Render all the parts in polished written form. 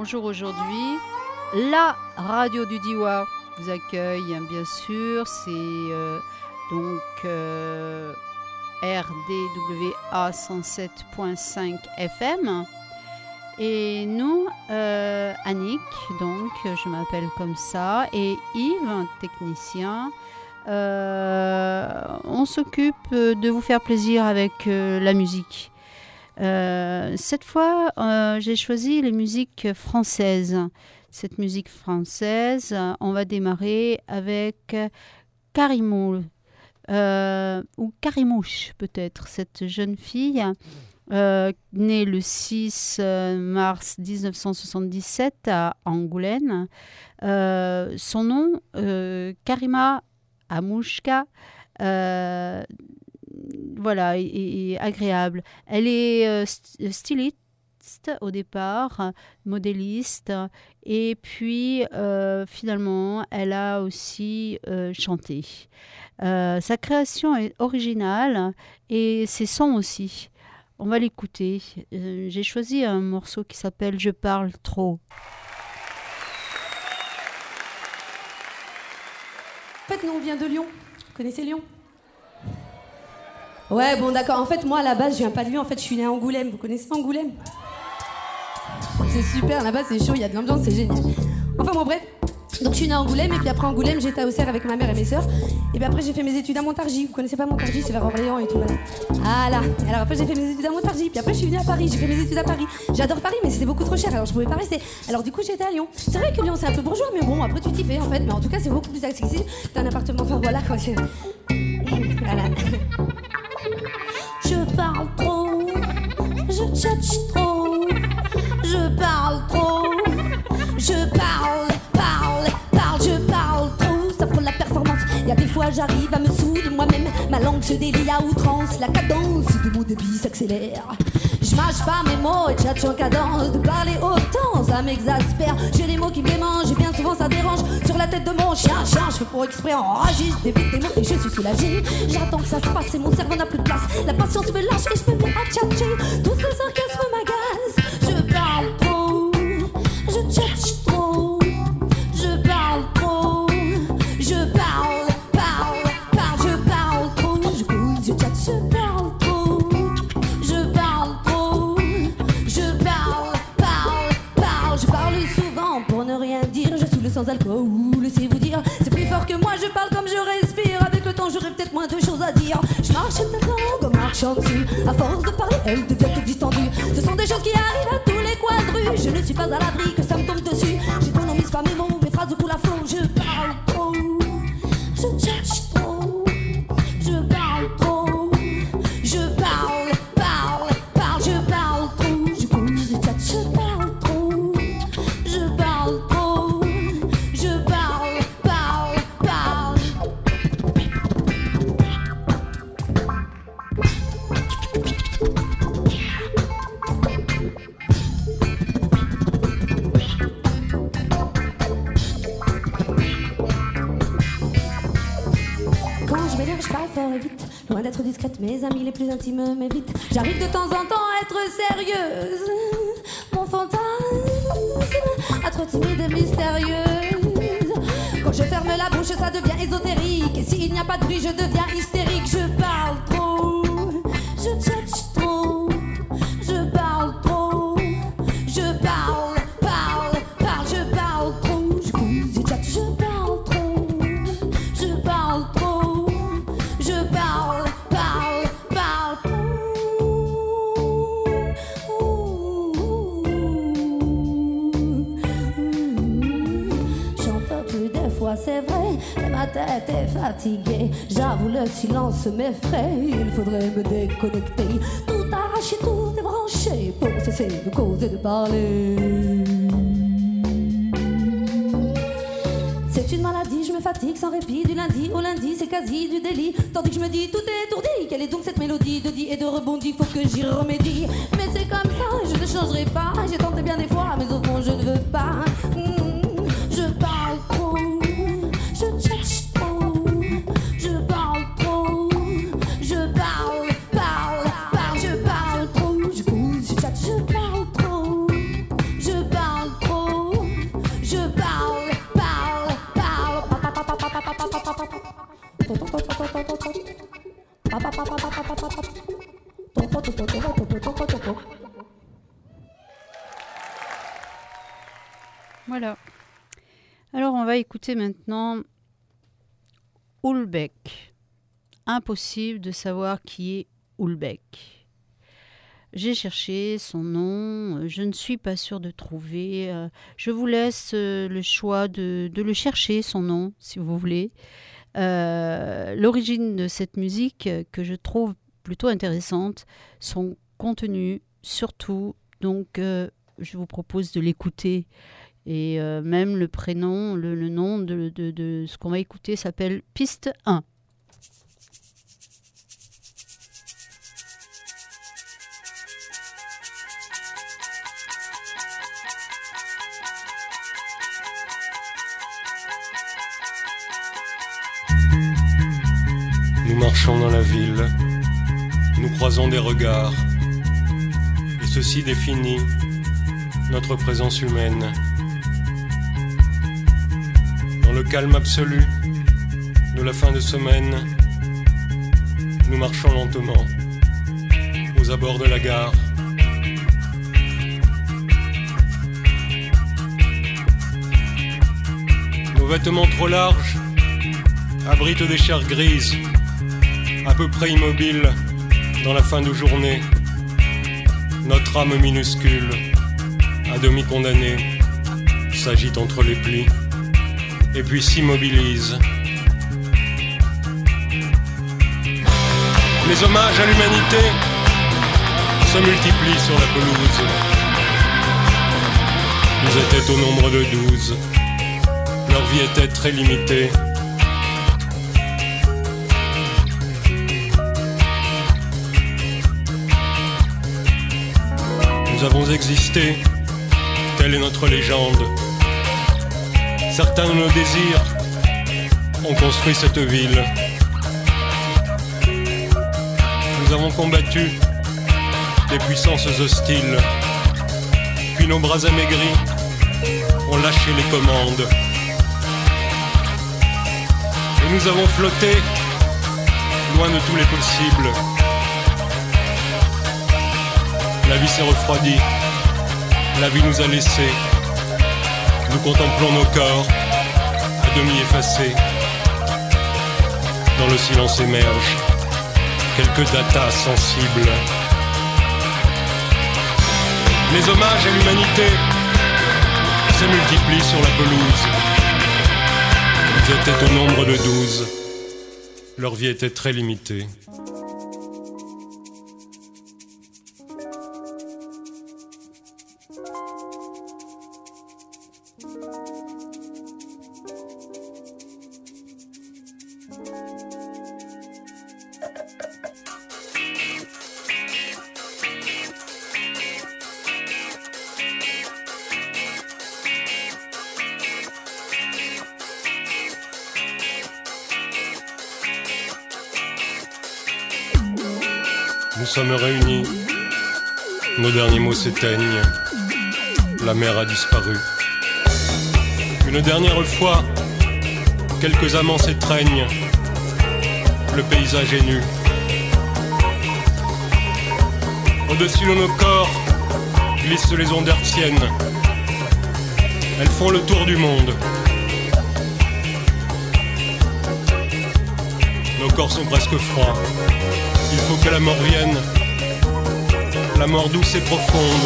bonjour aujourd'hui. La radio du Diois vous accueille, bien sûr. C'est donc RDWA 107.5 FM. Et nous, Annick, donc je m'appelle comme ça, et Yves, technicien, on s'occupe de vous faire plaisir avec la musique. Cette fois, j'ai choisi les musiques françaises. Cette musique française, on va démarrer avec Karimou, ou Karimouche peut-être, cette jeune fille, née le 6 mars 1977 à Angoulême. Son nom, Karima Amouchka, voilà, est agréable. Elle est styliste au départ, modéliste, et puis finalement elle a aussi chanté. Sa création est originale et ses sons aussi. On va l'écouter. J'ai choisi un morceau qui s'appelle « Je parle trop ». En fait, nous, on vient de Lyon. Vous connaissez Lyon ? Ouais, bon, d'accord. En fait, moi, à la base, je viens pas de Lyon. En fait, je suis née à Angoulême. Vous connaissez Angoulême ? C'est super, là-bas, c'est chaud, il y a de l'ambiance, c'est génial. Enfin, bon, bref. Donc, je suis née à Angoulême, et puis après Angoulême, j'étais à Auxerre avec ma mère et mes sœurs. Et puis après, j'ai fait mes études à Montargis. Vous connaissez pas Montargis ? C'est vers Orléans et tout, voilà. Voilà. Et alors après, j'ai fait mes études à Montargis. Puis après, je suis venue à Paris. J'ai fait mes études à Paris. J'adore Paris, mais c'était beaucoup trop cher, alors je pouvais pas rester. Alors du coup, j'étais à Lyon. C'est vrai que Lyon, c'est un peu bourgeois, mais bon, après, tu t'y fais, en fait. Mais en tout cas, c'est beaucoup plus accessible. T'as un appartement, enfin, voilà, quoi. Voilà. Je parle trop, je tchatche trop, je parle trop, je parle, je parle trop, ça prend la performance. Y a des fois j'arrive à me soudre moi-même, ma langue se délie à outrance, la cadence de mon débit s'accélère. Je mâche pas mes mots et tchatche en cadence, de parler autant ça m'exaspère. J'ai des mots qui me démangent et bien souvent ça dérange. Sur la tête de mon chien, je fais pour exprès enragé, je débite des mots et je suis soulagée. J'attends que ça se passe et mon cerveau n'a plus de place. La patience me lâche et je me mets à tchatcher. Tout ce sarcasme m'agace. Je parle trop, je tchatche trop, je parle trop, je parle, je parle trop, je cause, je tchatche, je parle trop, je parle trop, je parle, je parle souvent pour ne rien dire, je saoule sans alcool, laissez-vous dire, c'est plus fort que moi, je parle comme je respire, avec le temps j'aurai peut-être moins de choses à dire, je marche cette langue en marchant dessus, à force de parler, elle devient toute distendue, ce sont des choses qui arrivent à tous les coins de rue, je ne suis pas à l'abri que ça me tombe dessus, j'économise pas mes mots, mes phrases coulent à flot, je parle trop, je cherche trop, je parle trop, je parle, je parle trop, je cause, je tchatche, je parle trop, je parle trop, je parle. Quand je m'énerve, je parle fort et vite, loin d'être discrète, mes amis les plus intimes m'évitent. J'arrive de temps en temps à être sérieuse, mon fantasme à trop timide et mystérieuse. Quand je ferme la bouche, ça devient ésotérique, et s'il n'y a pas de bruit, je deviens hystérique. Je parle trop, je tchatche trop, je parle trop, je parle, je parle trop, je cause, je tchatche, je parle trop, je parle trop, je parle. J'en peux plus des fois, c'est vrai, mais ma tête est fatiguée. J'avoue, le silence m'effraie, il faudrait me déconnecter, tout arracher, tout débrancher pour cesser de causer, de parler. C'est une maladie, je me fatigue sans répit du lundi au lundi, c'est quasi du délit. Tandis que je me dis tout est étourdi, quelle est donc cette mélodie de dit et de rebondi, faut que j'y remédie. Mais c'est comme ça, je ne changerai pas, j'ai tenté bien des fois, mais au fond je ne veux pas. Je parle trop, je cherche trop, je parle trop, je parle, je parle trop, je cause, je cherche, je parle trop, je parle trop. va écouter maintenant Houellebecq. Impossible de savoir qui est Houellebecq. J'ai cherché son nom, je ne suis pas sûre de trouver. Je vous laisse le choix de le chercher, son nom, si vous voulez. L'origine de cette musique, que je trouve plutôt intéressante, son contenu surtout. Donc, je vous propose de l'écouter. Et même le prénom, le nom de ce qu'on va écouter s'appelle Piste 1. Nous marchons dans la ville, nous croisons des regards, et ceci définit notre présence humaine. Dans le calme absolu de la fin de semaine, nous marchons lentement aux abords de la gare. Nos vêtements trop larges abritent des chairs grises, à peu près immobiles dans la fin de journée. Notre âme minuscule, à demi condamnée, s'agite entre les plis et puis s'immobilise. Les hommages à l'humanité se multiplient sur la pelouse. Ils étaient au nombre de 12. Leur vie était très limitée. Nous avons existé, telle est notre légende. Certains de nos désirs ont construit cette ville. Nous avons combattu des puissances hostiles, puis nos bras amaigris ont lâché les commandes. Et nous avons flotté loin de tous les possibles. La vie s'est refroidie, la vie nous a laissés. Nous contemplons nos corps, à demi effacés. Dans le silence émergent quelques datas sensibles. Les hommages à l'humanité se multiplient sur la pelouse. Ils étaient au nombre de 12. Leur vie était très limitée. Nous sommes réunis, nos derniers mots s'éteignent, la mer a disparu. Une dernière fois, quelques amants s'étreignent, le paysage est nu. Au-dessus de nos corps glissent les ondes hertziennes, elles font le tour du monde. Nos corps sont presque froids. Il faut que la mort vienne, la mort douce et profonde.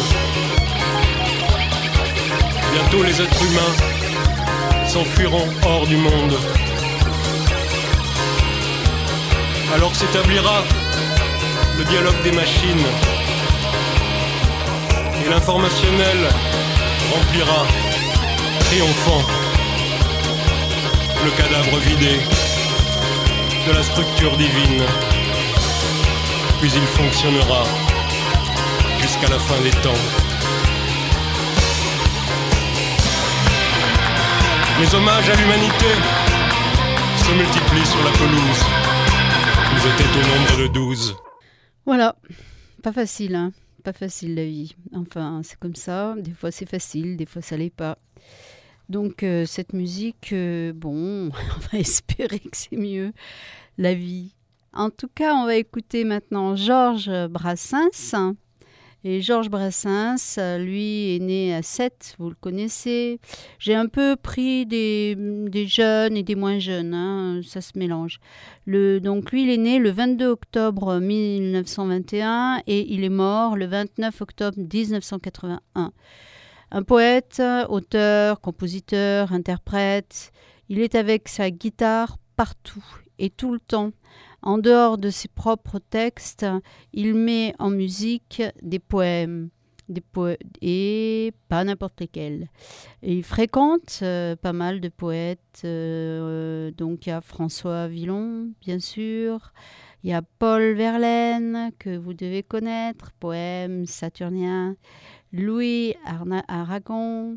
Bientôt les êtres humains s'enfuiront hors du monde. Alors s'établira le dialogue des machines et l'informationnel remplira, triomphant, le cadavre vidé de la structure divine. Puis il fonctionnera jusqu'à la fin des temps. Les hommages à l'humanité se multiplient sur la pelouse. Ils étaient au nombre de 12. Voilà, pas facile, hein. Pas facile la vie. Enfin, c'est comme ça. Des fois c'est facile, des fois ça l'est pas. Donc cette musique, bon, on va espérer que c'est mieux, la vie. En tout cas, on va écouter maintenant Georges Brassens Et Georges Brassens, lui, est né à Sète, vous le connaissez. J'ai un peu pris des jeunes et des moins jeunes, hein, ça se mélange. Donc lui, il est né le 22 octobre 1921 et il est mort le 29 octobre 1981. Un poète, auteur, compositeur, interprète, il est avec sa guitare partout et tout le temps. En dehors de ses propres textes, il met en musique des poèmes, et pas n'importe lesquels. Et il fréquente pas mal de poètes, donc il y a François Villon, bien sûr, il y a Paul Verlaine, que vous devez connaître, poème saturnien, Louis Aragon,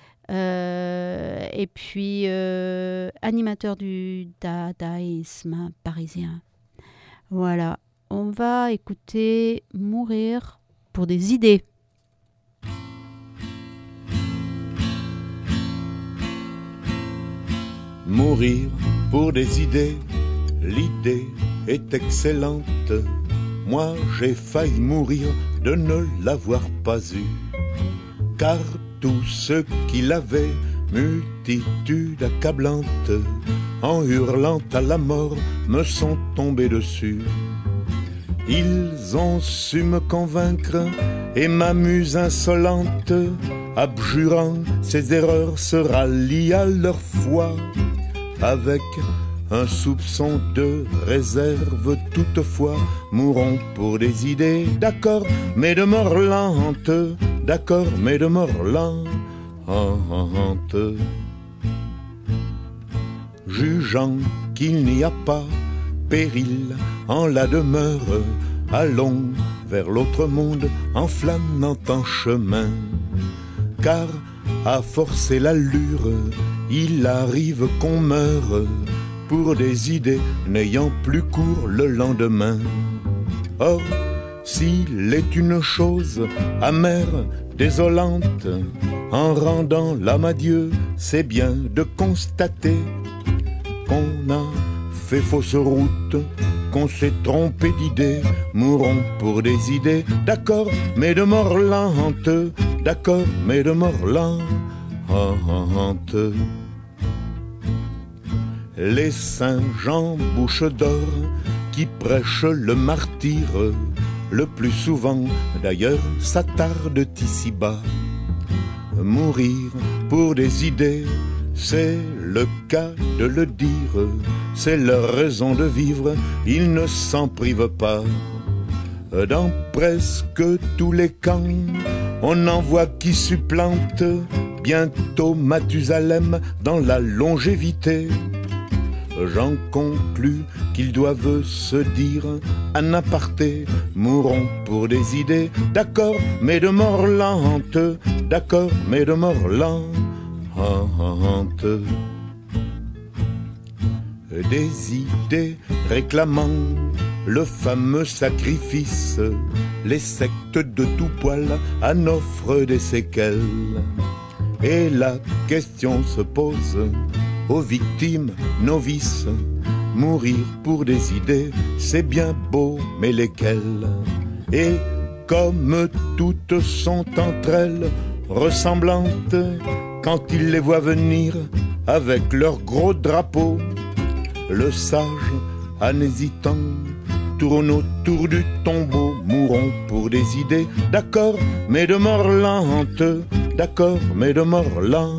et puis animateur du dadaïsme parisien. Voilà, on va écouter Mourir pour des idées. Mourir pour des idées, l'idée est excellente. Moi j'ai failli mourir de ne l'avoir pas eue, car tous ceux qui l'avaient, multitude accablante, en hurlant à la mort, me sont tombés dessus. Ils ont su me convaincre et ma muse insolente, abjurant ses erreurs, se rallie à leur foi, avec un soupçon de réserve toutefois. Mourons pour des idées, d'accord, mais de mort lente, d'accord, mais de mort lente. Jugeant qu'il n'y a pas péril en la demeure, allons vers l'autre monde en flânant en chemin. Car à forcer l'allure, il arrive qu'on meure pour des idées n'ayant plus cours le lendemain. Or, s'il est une chose amère, désolante, en rendant l'âme à Dieu, c'est bien de constater qu'on a fait fausse route, qu'on s'est trompé d'idée. Mourons pour des idées, d'accord, mais de mort lente, d'accord, mais de mort lente. Les saints Jean bouche d'or qui prêchent le martyre, le plus souvent d'ailleurs s'attardent ici-bas. Mourir pour des idées, c'est le cas de le dire, c'est leur raison de vivre, ils ne s'en privent pas. Dans presque tous les camps, on en voit qui supplantent bientôt Mathusalem dans la longévité. J'en conclus qu'ils doivent se dire en aparté, mourons pour des idées, d'accord, mais de mort lente, d'accord, mais de mort lente. Des idées réclamant le fameux sacrifice, les sectes de tout poil en offrent des séquelles. Et la question se pose aux victimes novices, mourir pour des idées, c'est bien beau, mais lesquelles? Et comme toutes sont entre elles ressemblantes, quand ils les voient venir avec leurs gros drapeaux, le sage, en hésitant, tourne autour du tombeau. Mourons pour des idées, d'accord, mais de mort lente, d'accord, mais de mort lente.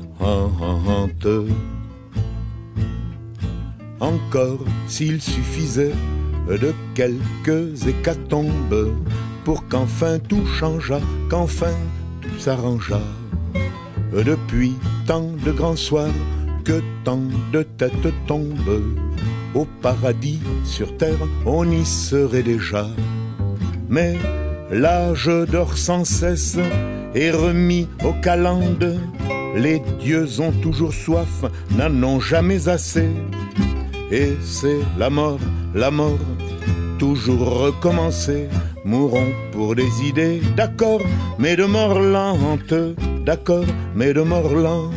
Encore s'il suffisait de quelques hécatombes pour qu'enfin tout changeât, qu'enfin tout s'arrangeât. Depuis tant de grands soirs que tant de têtes tombent, au paradis sur terre on y serait déjà. Mais l'âge dort sans cesse et remis aux calendes, les dieux ont toujours soif, n'en ont jamais assez. Et c'est la mort, toujours recommencer. Mourons pour des idées, d'accord, mais de mort lente, d'accord, mais de mort lente.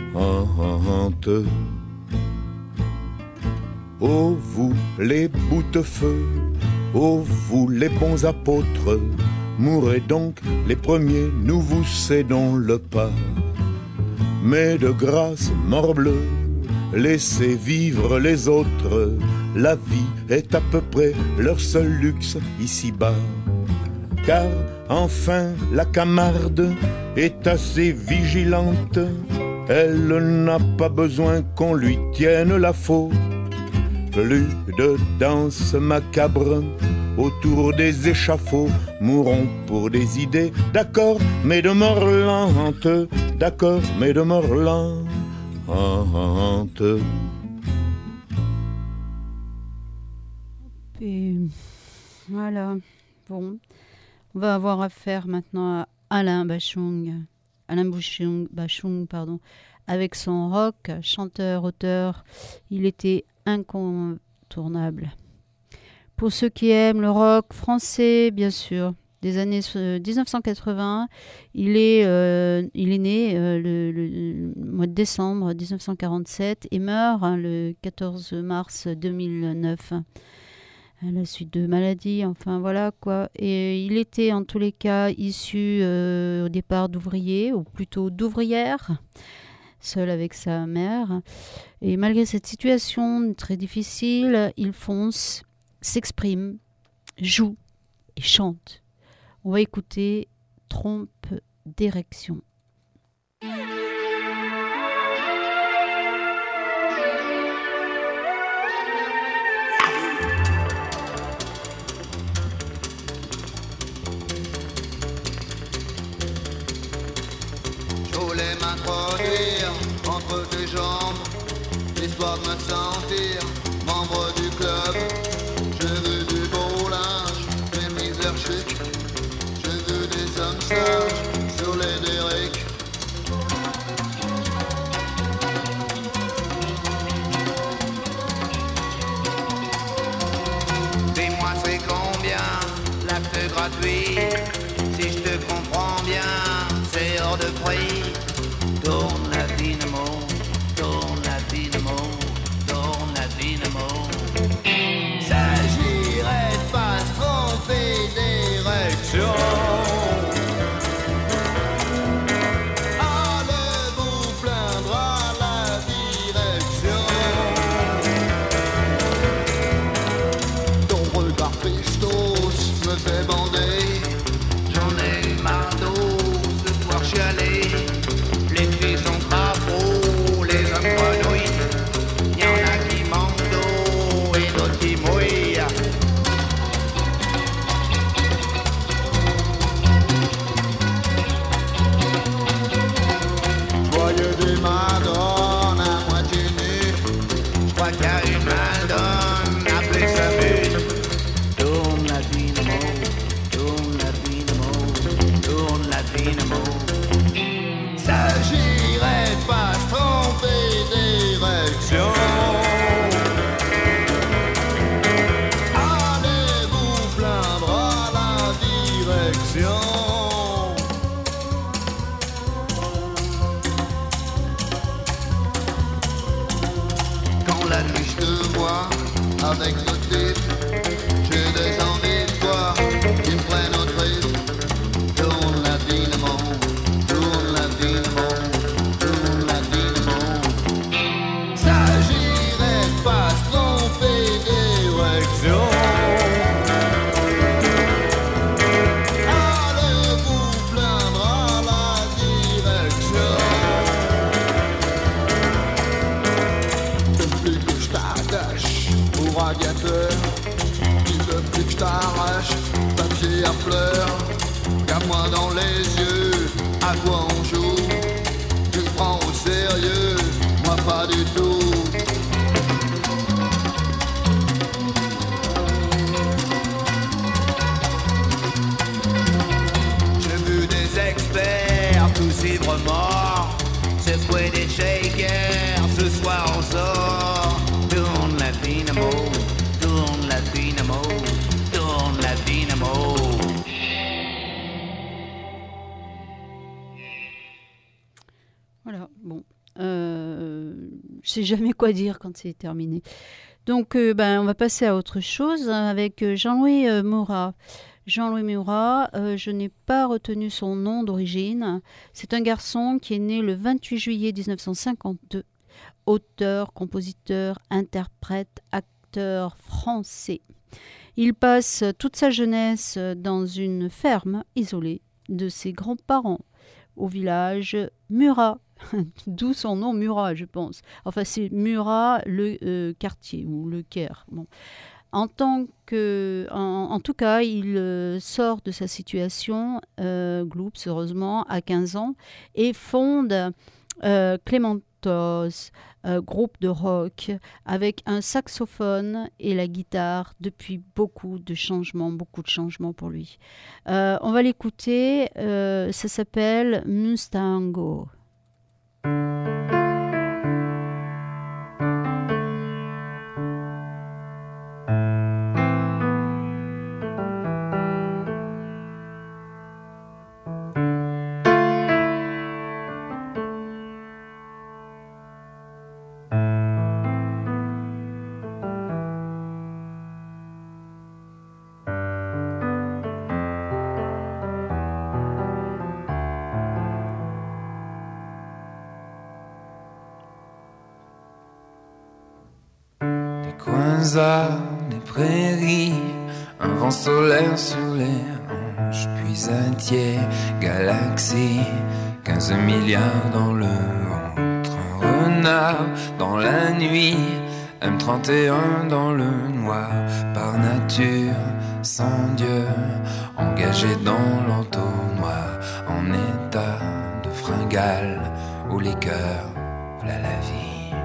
Oh vous les boutefeux, oh vous les bons apôtres, mourrez donc les premiers, nous vous cédons le pas. Mais de grâce, morbleu, laissez vivre les autres, la vie est à peu près leur seul luxe ici-bas. Car enfin la Camarde est assez vigilante, elle n'a pas besoin qu'on lui tienne la faute. Plus de danse macabre autour des échafauds, mourons pour des idées, d'accord, mais de mort lente, d'accord, mais de mort lente. Et voilà, bon, on va avoir affaire maintenant à Alain Bachung, pardon, avec son rock, chanteur, auteur, il était incontournable. Pour ceux qui aiment le rock français, bien sûr, des années 1980, il est né le mois de décembre 1947 et meurt le 14 mars 2009 à la suite de maladies, enfin voilà quoi. Et il était en tous les cas issu au départ d'ouvriers, ou plutôt d'ouvrières, seul avec sa mère. Et malgré cette situation très difficile, il fonce, s'exprime, joue et chante. On va écouter Trompe d'érection. Je voulais m'introduire entre tes jambes, histoire de me sentir membre du club. J'ai vu du beau linge, des misères chic. J'ai vu des hommes sages sur les derricks. Dis-moi c'est combien l'acte gratuit? Si je te comprends bien, c'est hors de prix. Tourne la dynamo, tourne la dynamo, tourne la dynamo. S'agirait de pas se tromper d'érection. Allez vous plaindre à la direction. Ton regard festos me fait bander. J'en ai eu marre d'ose de voir chialer. Les filles sont crapauds, les hommes grenouilles. Y'en a qui manquent d'eau et d'autres qui mouillent. Joyeux des madones à moitié nues. J'crois qu'il y a une madone appelée Samu. Tourne la dynamo, tourne la dynamo, tourne la dynamo. S'agirait de pas se tromper d'érection. Allez vous plaindre à la direction. Quand la nuit je te vois avec d'autres types, j'ai des envies de toi qui me prennent au trip. Tourne la dynamo, tourne la dynamo, tourne la dynamo. S'agirait de pas se tromper d'érection. Allez vous plaindre à la direction. Depuis que je t'attache au radiateur, depuis que je t'arrache papier à fleurs, qu'à moi dans les yeux, à quoi on joue? Tu me prends au sérieux, moi pas du tout. J'ai vu des experts, tous ivres morts, secouer des shakers, ce soir on sort. Tourne la dynamo, tourne la dynamo, tourne la dynamo. Voilà, bon. Je sais jamais quoi dire quand c'est terminé. Donc, on va passer à autre chose avec Jean-Louis Maurras. Jean-Louis Murat, je n'ai pas retenu son nom d'origine. C'est un garçon qui est né le 28 juillet 1952. Auteur, compositeur, interprète, acteur français. Il passe toute sa jeunesse dans une ferme isolée de ses grands-parents au village Murat. D'où son nom Murat, je pense. Enfin, c'est Murat, le quartier ou le Caire. Bon. En tout cas, il sort de sa situation, Gloops, heureusement, à 15 ans, et fonde Clémentos, groupe de rock, avec un saxophone et la guitare, depuis beaucoup de changements pour lui. On va l'écouter, ça s'appelle Mustango. Des prairies, un vent solaire sur les hanches, puis un tiers galaxie, 15 milliards dans le ventre, un renard dans la nuit, M31 dans le noir, par nature, sans Dieu, engagé dans l'entonnoir, en état de fringale, où les cœurs, v'là la vie.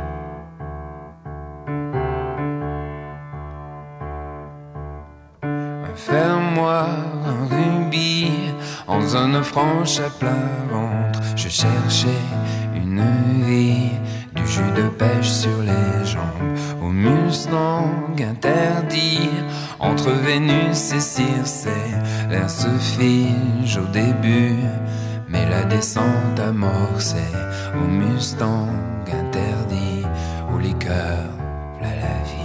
Faire-moi un rubis en zone franche à plat ventre. Je cherchais une vie, du jus de pêche sur les jambes, au Mustang interdit entre Vénus et Circé. L'air se fige au début, mais la descente amorcée, au Mustang interdit où les cœurs, v'là la vie.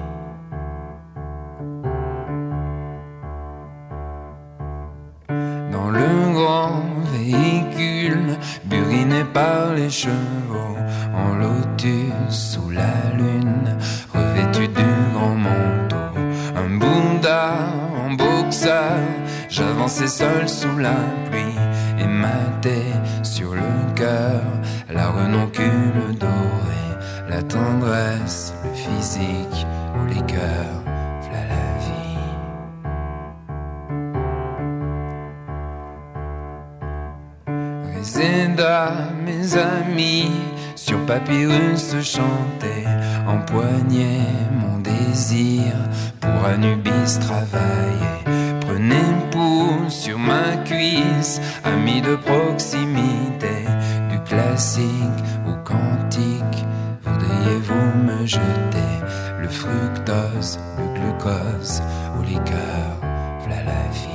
Buriné par les chevaux, en lotus sous la lune, revêtu du grand manteau, un Bouddha en boxeur, j'avançais seul sous la pluie, et matais sur le cœur, la renoncule dorée, la tendresse, le physique, ou les cœurs, v'là la vie. Zéda, mes amis, sur papyrus chantaient, empoignez mon désir, pour Anubis travailler. Prenez pouls sur ma cuisse, amis de proximité, du classique au quantique, voudriez-vous me jeter le fructose, le glucose, ou les cœurs, v'là la vie.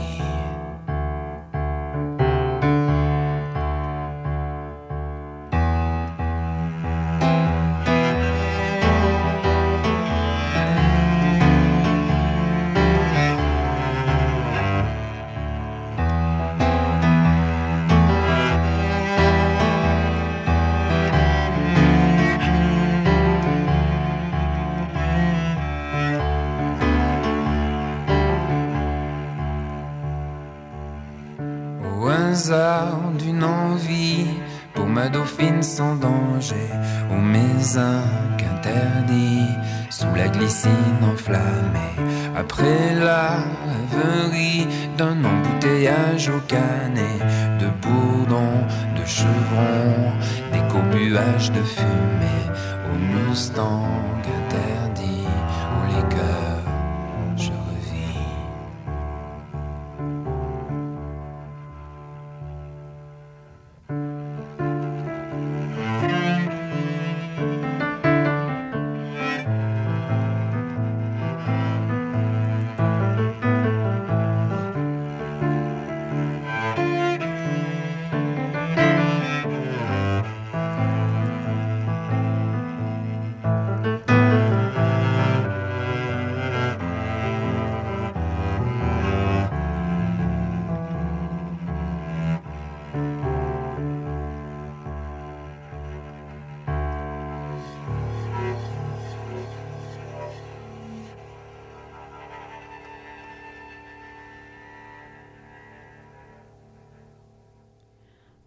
D'une envie pour ma dauphine sans danger, ou mes zincs interdits sous la glycine enflammée, après la rêverie d'un embouteillage au canet, de bourdons, de chevrons, des cobuages de fumée, au Mustang interdit, où les cœurs, je revis.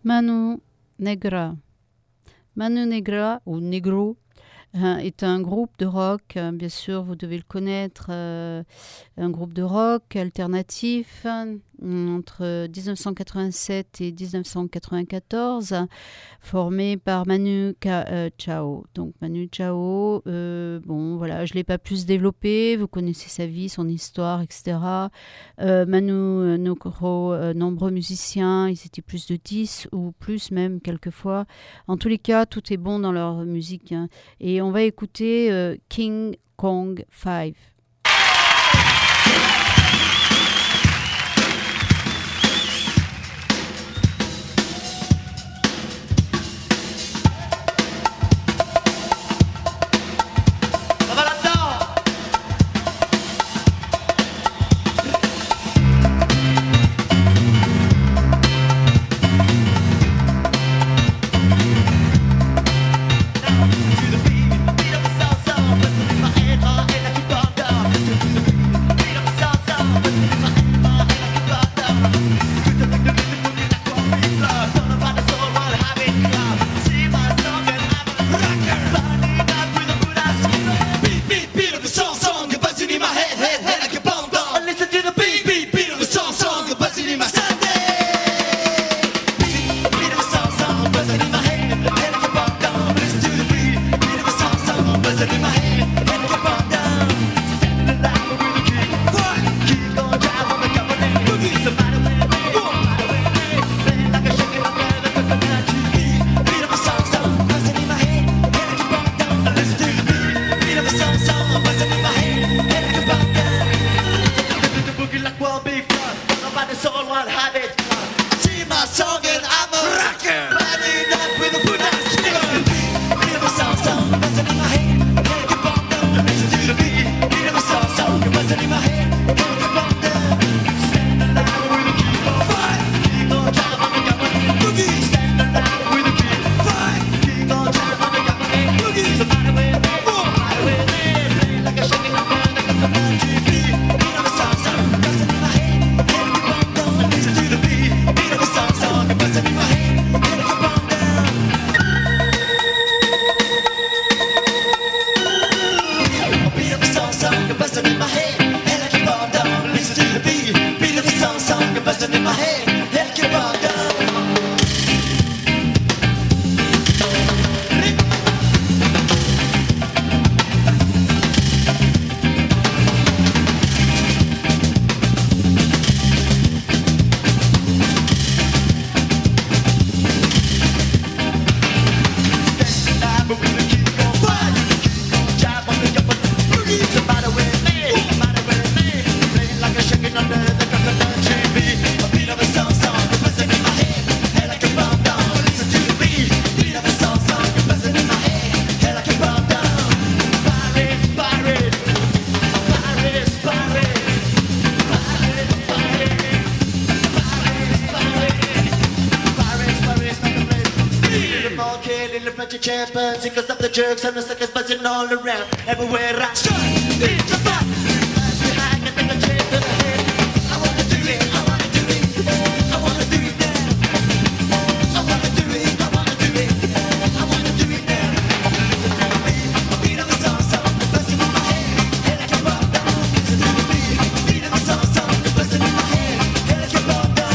Mano Negra. Mano Negra, ou Negro, est un groupe de rock, bien sûr, vous devez le connaître, un groupe de rock alternatif entre 1987 et 1994, formé par Manu Chao. Donc Manu Chao, bon voilà, je ne l'ai pas plus développé, vous connaissez sa vie, son histoire, etc. Manu Negro, nombreux musiciens, ils étaient plus de 10 ou plus même quelquefois. En tous les cas, tout est bon dans leur musique. Hein. Et on va écouter King Kong 5. Because of the jerks and the suckers buzzing all around. Everywhere I start, it's a fight. I can take a chance to the head. I wanna do it, I wanna do it. I wanna do it now. I wanna do it, I wanna do it. I wanna do it now. Listen to the beat of the song, buzzing in my head. Head like a bomb down. Listen to the beat of the song, buzzing in my head. Head like a bomb down.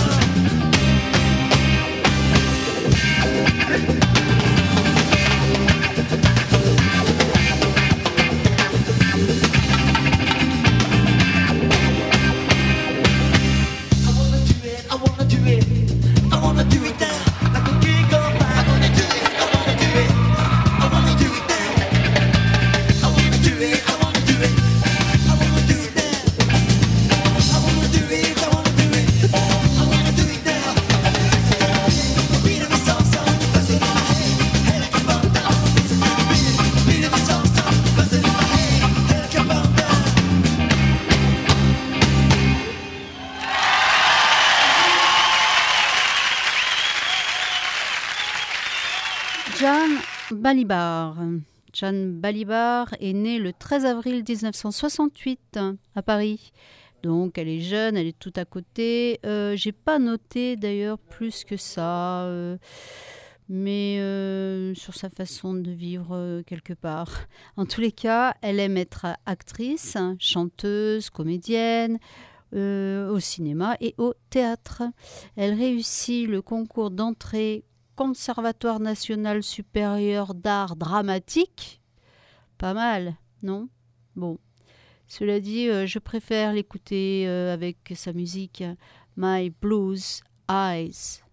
Balibar. Jan Balibar est né le 13 avril 1968 à Paris. Donc elle est jeune, elle est tout à côté. J'ai pas noté d'ailleurs plus que ça, mais sur sa façon de vivre quelque part. En tous les cas, elle aime être actrice, chanteuse, comédienne, au cinéma et au théâtre. Elle réussit le concours d'entrée Conservatoire national supérieur d'art dramatique. Pas mal, non? Bon. Cela dit, je préfère l'écouter avec sa musique My Blues Eyes.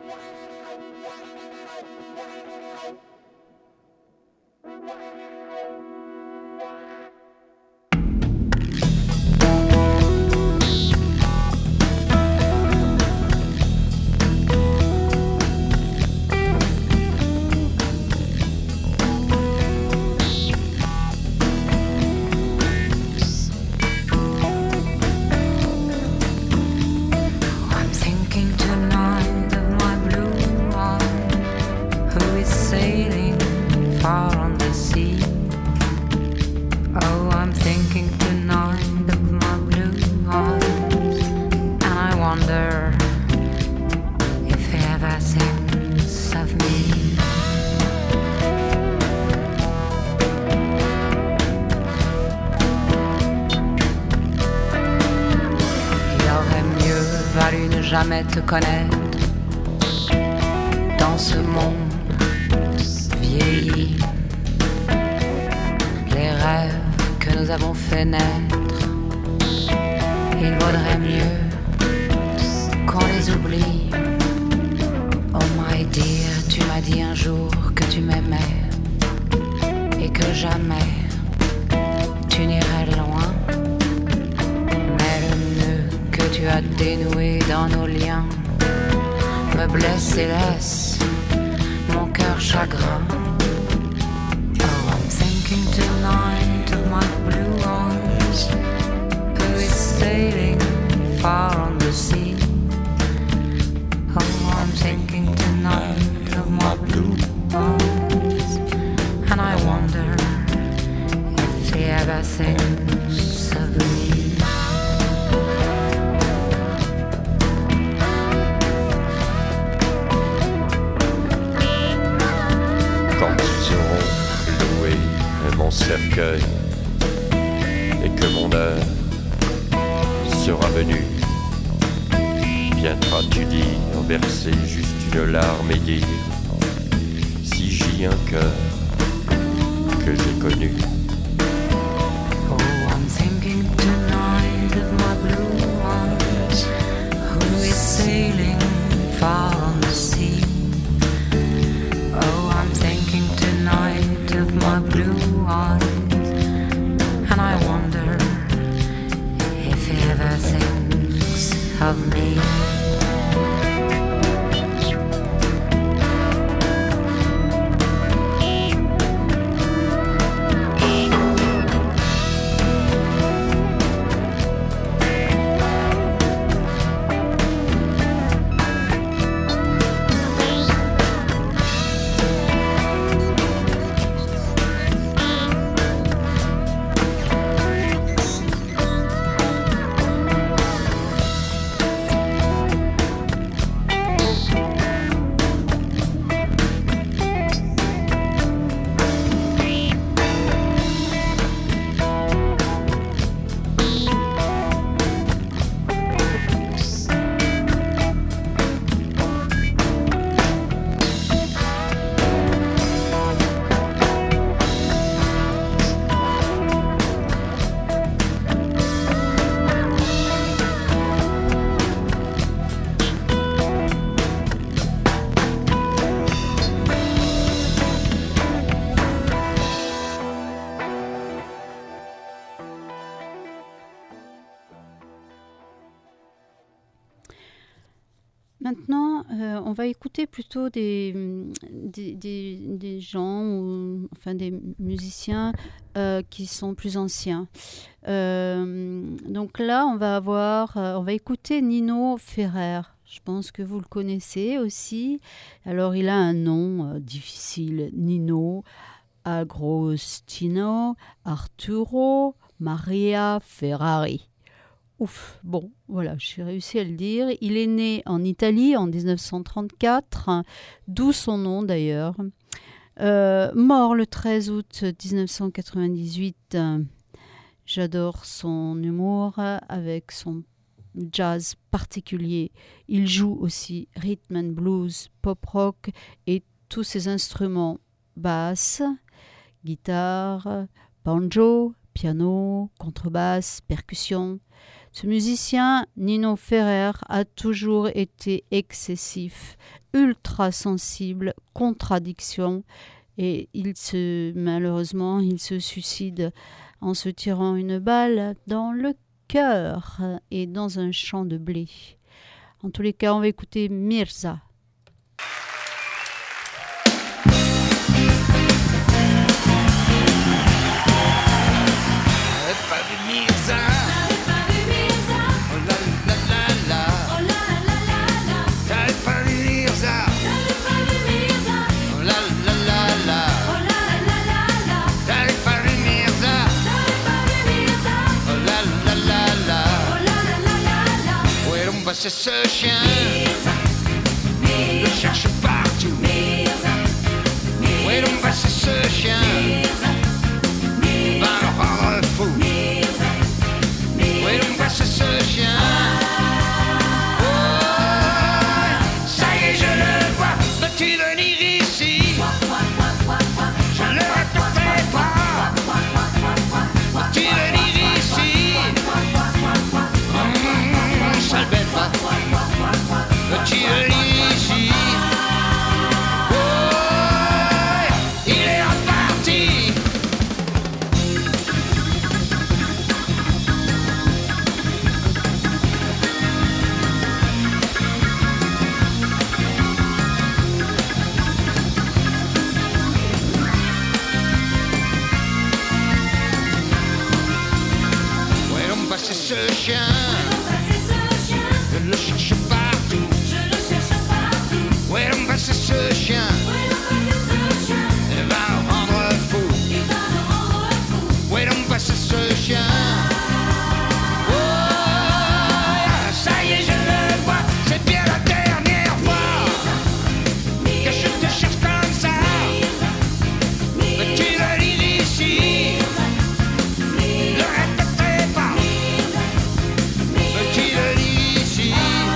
Jamais te connaître dans ce monde vieilli. Les rêves que nous avons fait naître, il vaudrait mieux qu'on les oublie. Oh my dear, tu m'as dit un jour que tu m'aimais et que jamais tu n'irais loin. Tu as dénoué dans nos liens, me blesse et laisse mon cœur chagrin. Oh, I'm thinking tonight of my blue eyes, who is sailing far on the sea. Oh, I'm thinking tonight of my blue eyes, and I wonder if he ever thinks of me. Quand ils auront loué mon cercueil et que mon heure sera venue, viendras-tu dire, verser juste une larme et dire si j'ai un cœur que j'ai connu. Oh, I'm thinking tonight of my blue eyes, who is sailing far on the sea. Oh, I'm thinking tonight of my blue eyes, and I wonder if he ever thinks of me. Maintenant, on va écouter plutôt des gens, enfin des musiciens qui sont plus anciens. Donc là, on va écouter Nino Ferrer. Je pense que vous le connaissez aussi. Alors, il a un nom difficile, Nino Agostino Arturo Maria Ferrari. Ouf, bon, voilà, j'ai réussi à le dire. Il est né en Italie en 1934, d'où son nom d'ailleurs. Mort le 13 août 1998. J'adore son humour avec son jazz particulier. Il joue aussi rhythm and blues, pop rock et tous ses instruments basse, guitare, banjo, piano, contrebasse, percussion. Ce musicien, Nino Ferrer, a toujours été excessif, ultra sensible, contradiction, et malheureusement, il se suicide en se tirant une balle dans le cœur et dans un champ de blé. En tous les cas, on va écouter Mirza. C'est ce chien, je le cherche partout. Oui, donc c'est ce chien, va le rendre fou. Oui, donc c'est ce chien. Oh, ça y est, je le vois. Peux-tu venir ici? Je ne le répéterai pas. Peux-tu venir ici? Sale bête. Veux-tu venir ici? Oh, il est reparti. Ouais, on passe ce chien. Je le cherche partout. Ouais, on passe ce chien. Il va me rendre fou. Ouais, on passe ce chien. Oh, ça y est, je le vois. C'est bien la dernière fois que je te cherche comme ça. Veux-tu venir ici? Ne répéterai pas. Veux-tu venir ici?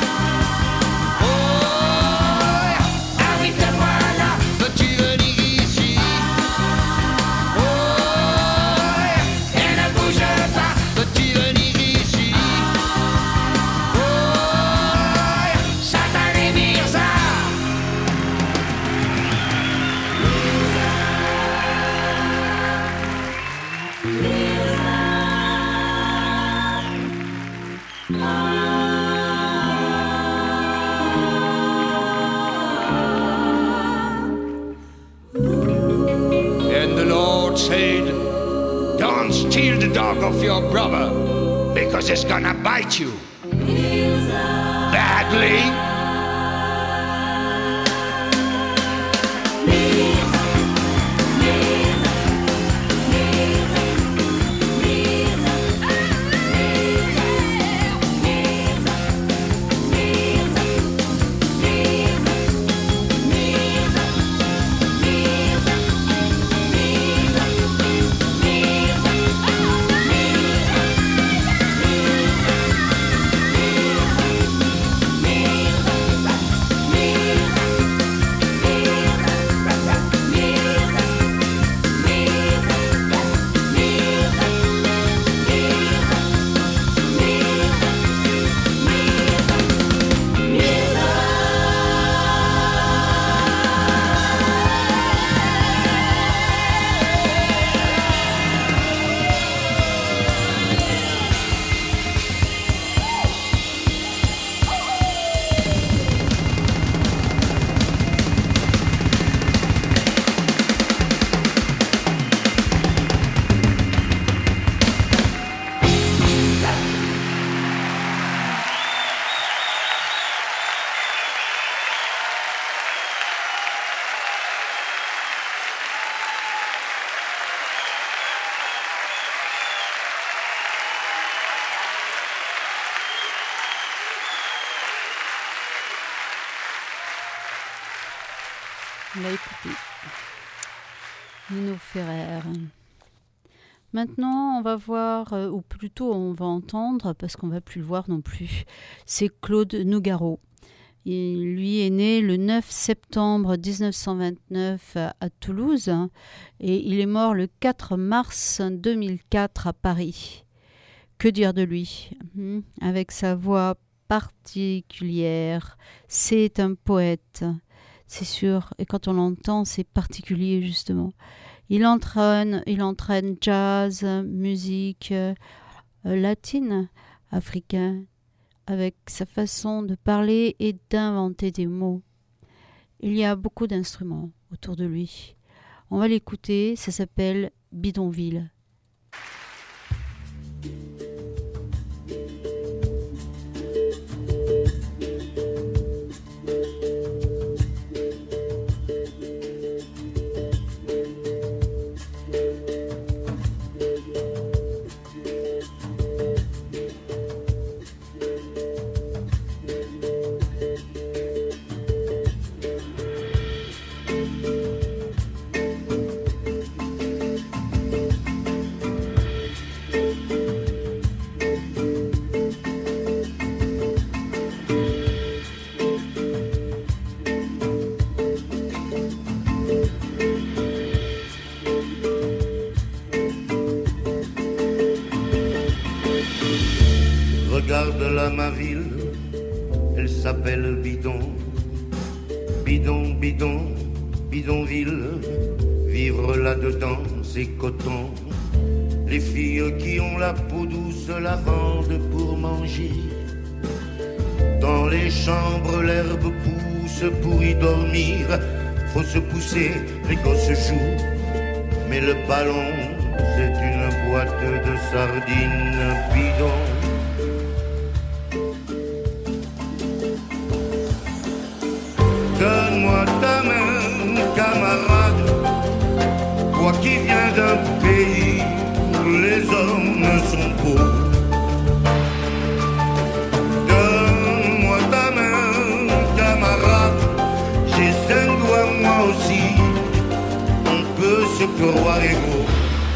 Steal the dog of your brother because it's gonna bite you badly. Mirza, On l'a écouté. Nino Ferrer. Maintenant, on va voir, ou plutôt on va entendre, parce qu'on ne va plus le voir non plus, c'est Claude Nougaro. Lui est né le 9 septembre 1929 à Toulouse et il est mort le 4 mars 2004 à Paris. Que dire de lui ? Avec sa voix particulière, c'est un poète, c'est sûr, et quand on l'entend, c'est particulier justement. Il entraîne jazz, musique latine, africaine, avec sa façon de parler et d'inventer des mots. Il y a beaucoup d'instruments autour de lui. On va l'écouter, ça s'appelle Bidonville. Regarde-la ma ville, elle s'appelle Bidon. Bidon, bidon, bidonville. Vivre là-dedans, c'est coton. Les filles qui ont la peau douce la vendent pour manger. Dans les chambres, l'herbe pousse pour y dormir. Faut se pousser, les gosses jouent. Mais le ballon, c'est une boîte de sardines bidon. Donne-moi ta main, camarade, toi qui viens d'un pays où les hommes sont beaux. Donne-moi ta main, camarade, j'ai 5 doigts moi aussi, on peut se croire égaux.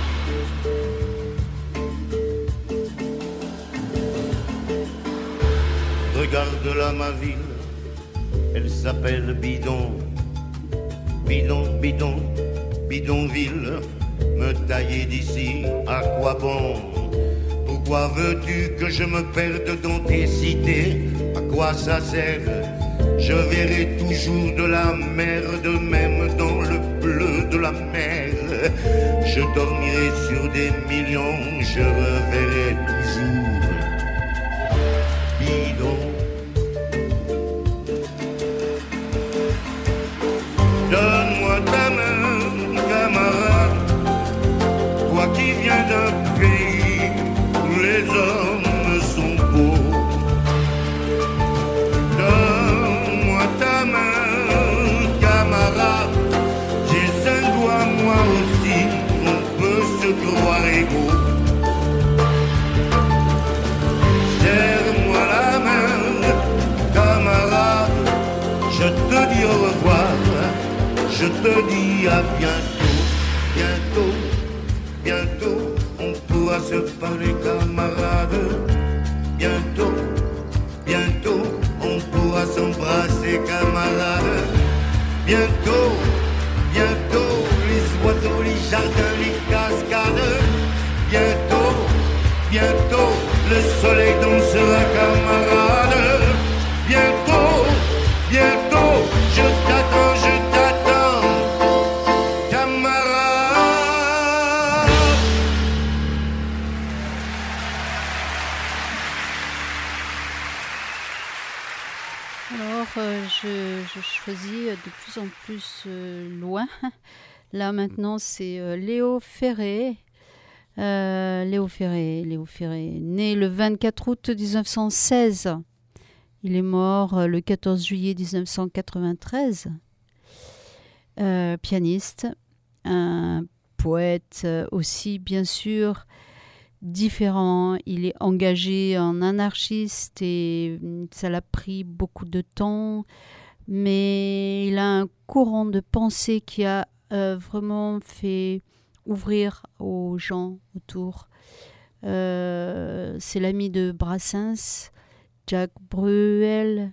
Regarde-la ma ville, elle s'appelle Bidon. Bidon, bidon, bidonville. Me tailler d'ici, à quoi bon? Pourquoi veux-tu que je me perde dans tes cités? À quoi ça sert? Je verrai toujours de la merde, même dans le bleu de la mer. Je dormirai sur des millions, je reverrai toujours Bidon. Donne-moi ta main, camarade, toi qui viens d'un pays où les hommes sont beaux. Donne-moi ta main, camarade, j'ai 5 doigts moi aussi, on peut se croire égaux. Serre-moi la main, camarade, je te dis au revoir. Je te dis à bientôt, bientôt, bientôt, on pourra se parler camarades. Bientôt, bientôt, on pourra s'embrasser camarades. Bientôt, bientôt, les oiseaux, les jardins, les cascades. Bientôt, bientôt, le soleil dansera camarades. Bientôt, bientôt, je t'attends, je t'attends. Je choisis de plus en plus loin. Là maintenant c'est Léo Ferré. Léo Ferré, né le 24 août 1916. Il est mort le 14 juillet 1993. Pianiste, un poète aussi bien sûr différent. Il est engagé en anarchiste et ça l'a pris beaucoup de temps mais il a un courant de pensée qui a vraiment fait ouvrir aux gens autour. C'est l'ami de Brassens, Jacques Breuel,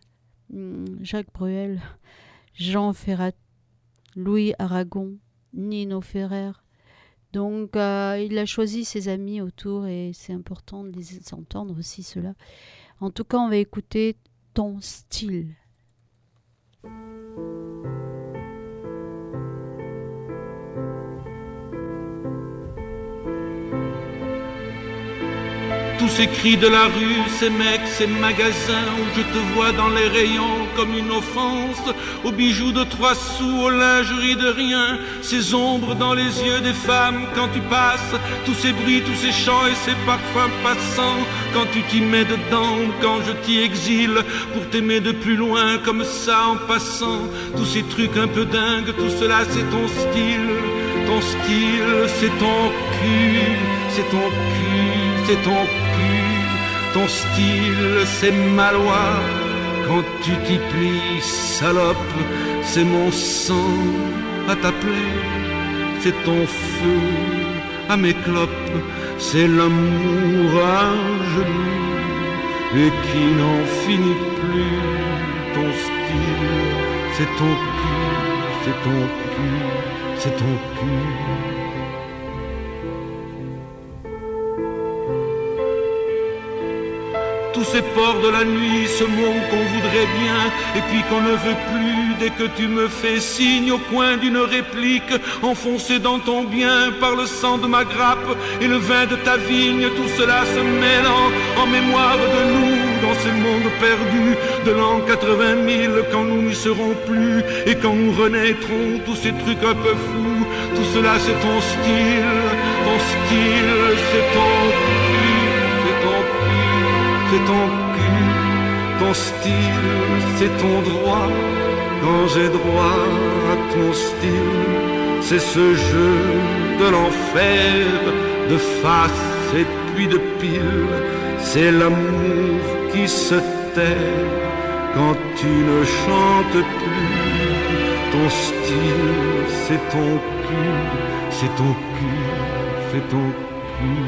Jean Ferrat, Louis Aragon, Nino Ferrer. Donc il a choisi ses amis autour et c'est important de les entendre aussi cela. En tout cas, on va écouter Ton style. Tous ces cris de la rue, ces mecs, ces magasins où je te vois dans les rayons comme une offense, aux bijoux de 3 sous, aux lingeries de rien, ces ombres dans les yeux des femmes quand tu passes, tous ces bruits, tous ces chants et ces parfums passants, quand tu t'y mets dedans, quand je t'y exile, pour t'aimer de plus loin comme ça en passant, tous ces trucs un peu dingues, tout cela c'est ton style c'est ton cul, c'est ton cul, c'est ton cul, ton style c'est ma loi, quand tu t'y plies, salope, c'est mon sang à ta plaie, c'est ton feu à mes clopes, c'est l'amour à genoux et qui n'en finit plus, ton style c'est ton cul, c'est ton cul, c'est ton cul. Tous ces ports de la nuit, ce monde qu'on voudrait bien et puis qu'on ne veut plus dès que tu me fais signe au coin d'une réplique, enfoncé dans ton bien par le sang de ma grappe et le vin de ta vigne, tout cela se mêlant en mémoire de nous dans ce monde perdu de l'an 80 000 quand nous n'y serons plus et quand nous renaîtrons, tous ces trucs un peu fous, tout cela c'est ton style c'est ton cul, c'est ton cul, c'est ton cul, ton style, c'est ton droit, quand j'ai droit à ton style, c'est ce jeu de l'enfer, de face et puis de pile, c'est l'amour qui se tait quand tu ne chantes plus, ton style, c'est ton cul, c'est ton cul, c'est ton cul.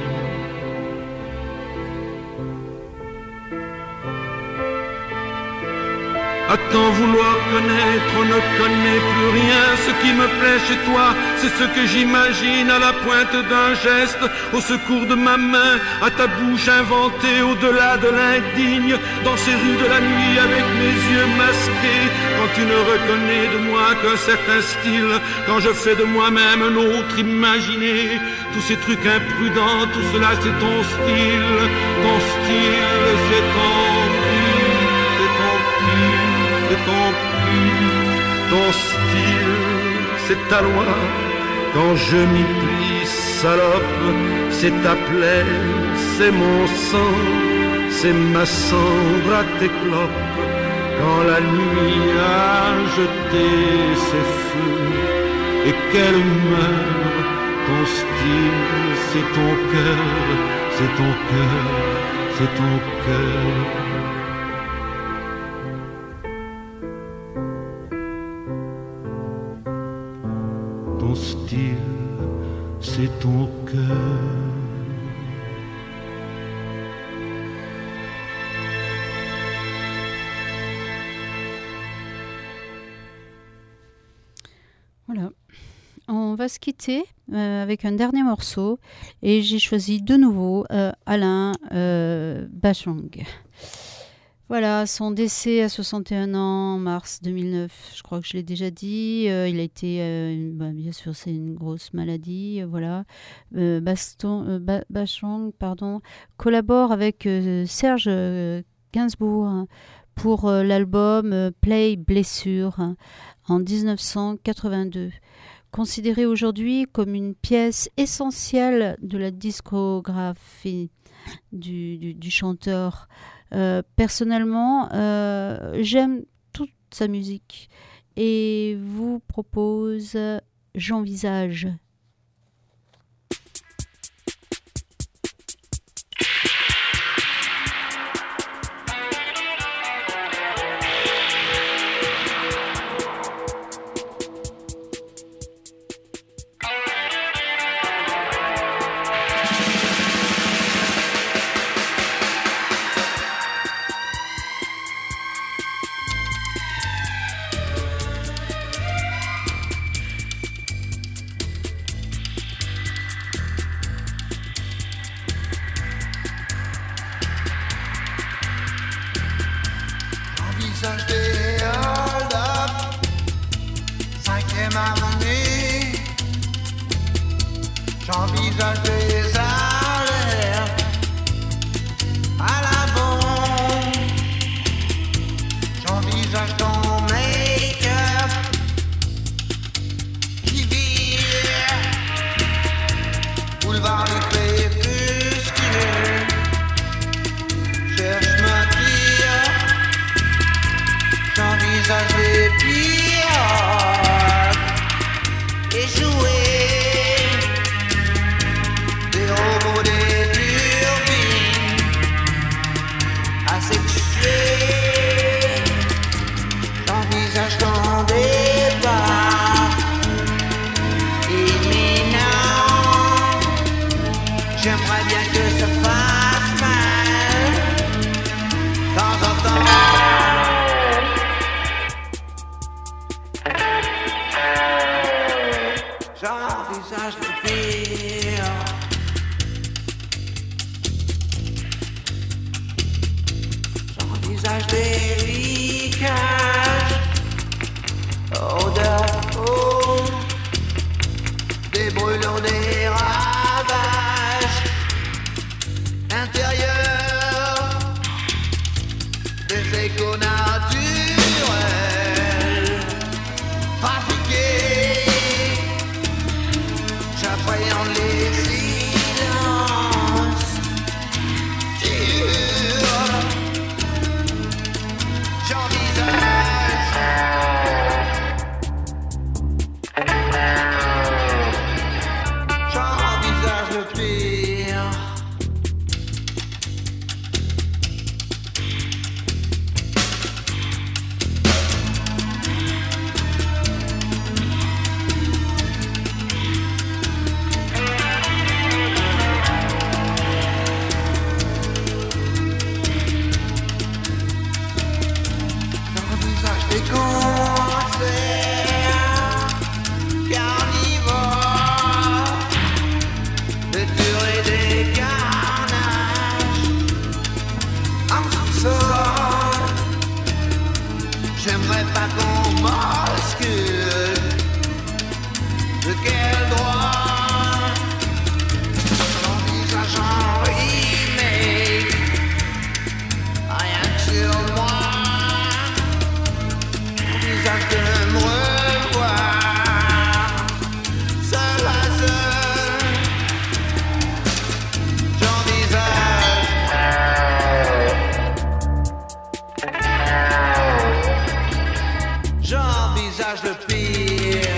À t'en vouloir connaître, on ne connaît plus rien. Ce qui me plaît chez toi, c'est ce que j'imagine à la pointe d'un geste, au secours de ma main, à ta bouche inventée au-delà de l'indigne, dans ces rues de la nuit avec mes yeux masqués, quand tu ne reconnais de moi qu'un certain style, quand je fais de moi-même un autre imaginé, tous ces trucs imprudents, tout cela c'est ton style c'est ton cul, c'est ton cul. C'est ton cul, ton style, c'est ta loi, quand je m'y plie, salope, c'est ta plaie, c'est mon sang, c'est ma cendre à tes clopes, quand la nuit a jeté ses feux, et qu'elle meurt, ton style, c'est ton cœur, c'est ton cœur, c'est ton cœur. Ton style, c'est ton cœur. Voilà. On va se quitter avec un dernier morceau et j'ai choisi de nouveau Alain Bachung. Voilà, son décès à 61 ans en mars 2009, je crois que je l'ai déjà dit. Il a été, bien sûr, c'est une grosse maladie. Voilà, Bachung, collabore avec Serge Gainsbourg pour l'album Play Blessure en 1982. Considéré aujourd'hui comme une pièce essentielle de la discographie du chanteur. Personnellement, j'aime toute sa musique et vous propose J'envisage. J'aimerais bien que ça fasse mal de temps en temps. J'envisage le pire. J'envisage des liquages, odeurs faux, des brûlures, des ravages intérieurs, des échos naturels trafiqués. J'appréhende les silences durs. J'envisage le pire. J'envisage des concerts carnivores, des durs et des carnages en sous-sol. J'aimerais pas qu'on m'oscule. De quel droit? J'envisage un remake, rien que sur moi. J'envisage de me revoir seul à seul. J'envisage le pire.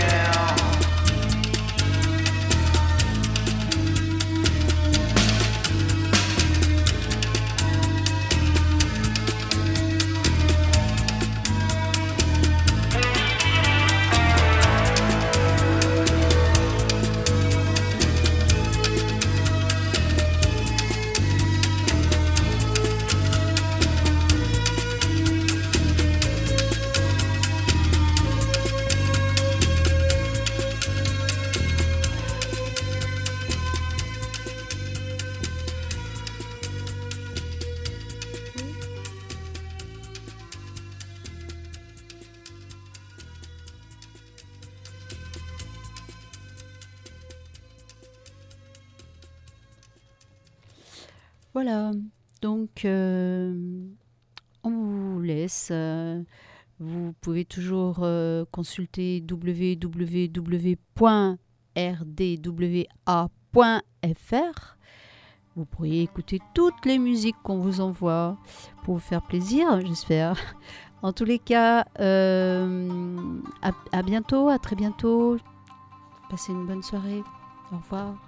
Voilà, donc on vous laisse. Vous pouvez toujours consulter www.rdwa.fr. Vous pourriez écouter toutes les musiques qu'on vous envoie pour vous faire plaisir, j'espère. En tous les cas, à bientôt, à très bientôt. Passez une bonne soirée. Au revoir.